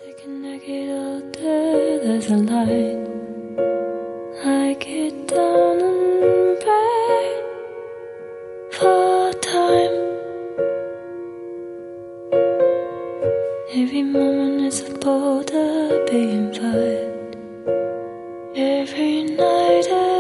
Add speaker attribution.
Speaker 1: second I get out there, there's a light. I get down and pray for time. Every moment is a border being fired. Every night